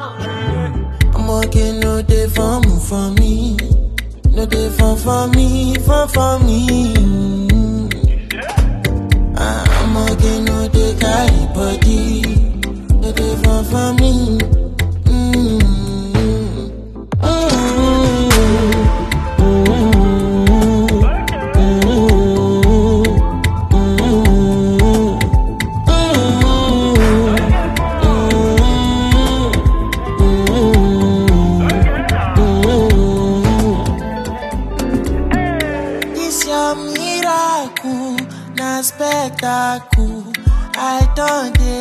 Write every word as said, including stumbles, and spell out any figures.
I'm working no day for me, for me. No day for for me, for for me. I'm working no day carry body. No day for for me. Spectacle, I don't